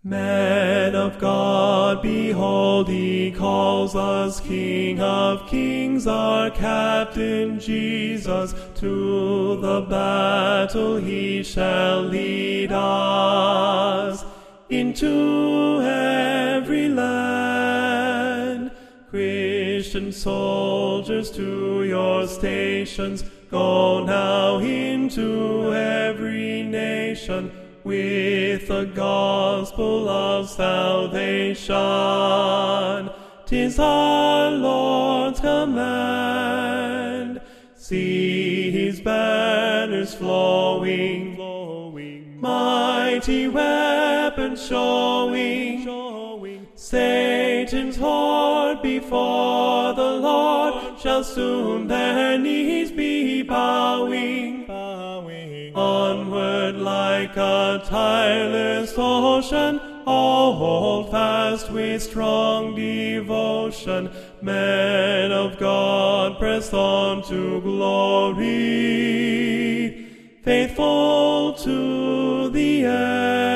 Men of God, behold, he calls us King of kings, our Captain Jesus. To the battle he shall lead us into every land. Christian soldiers, to your stations, go now into every nation, with the gospel of salvation. 'Tis our Lord's command. See his banners flowing, mighty weapons showing. Satan's horde before the Lord shall soon their knees be bowing. Onward like a tireless ocean, all hold fast with strong devotion. Men of God, press on to glory, faithful to the end.